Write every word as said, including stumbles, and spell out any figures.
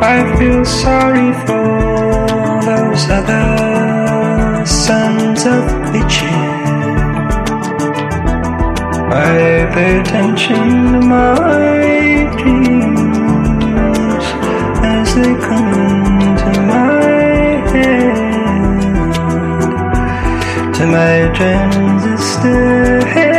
I feel sorry for those other sons of bitches. I pay attention to my dreams as they come into my head, to my transistor head.